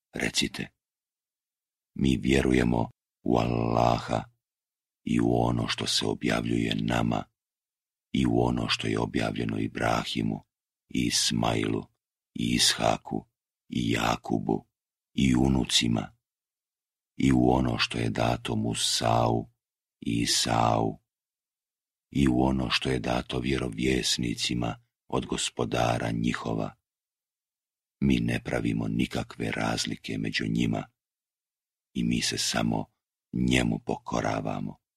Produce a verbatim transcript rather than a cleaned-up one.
recite, mi vjerujemo u Allaha i u ono što se objavljuje nama i u ono što je objavljeno Ibrahimu i Ismailu i Ishaku i Jakubu i unucima i u ono što je dato Musau i Isau i u ono što je dato vjerovjesnicima od Gospodara njihova. Mi ne pravimo nikakve razlike među njima i mi se samo njemu pokoravamo.